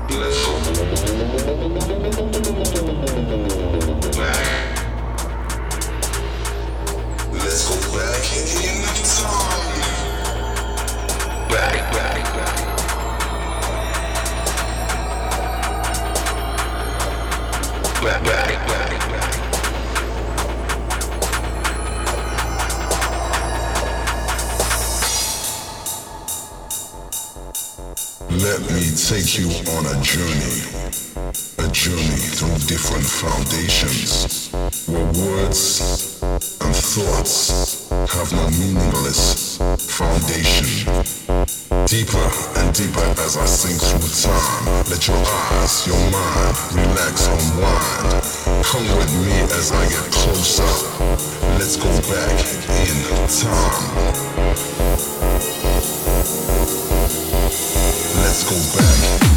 Let me take you on a journey through different foundations, where words and thoughts have no meaningless foundation. Deeper and deeper as I sink through time, let your eyes, your mind, relax, unwind. Come with me as I get closer, let's go back in time. Let's go back.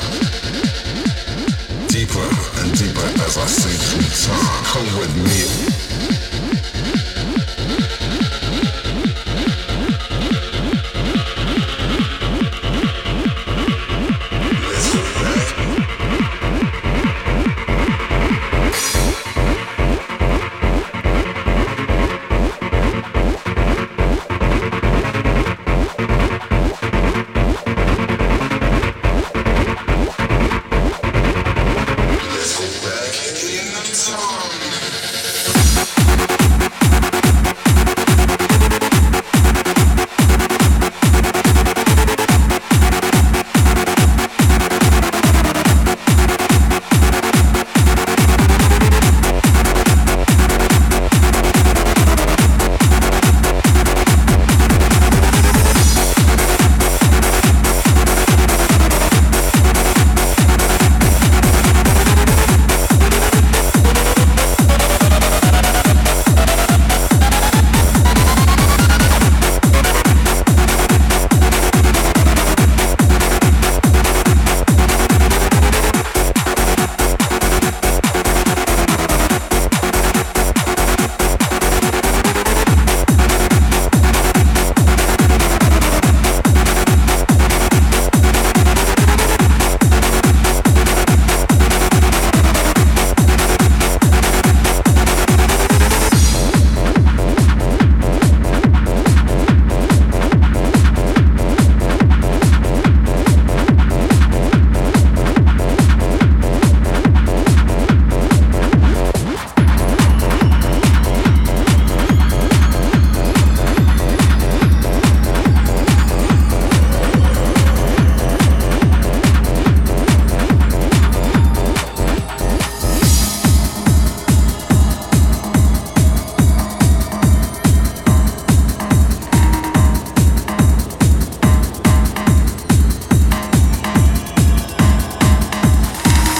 Deeper and deeper as I sink through time. Come with me.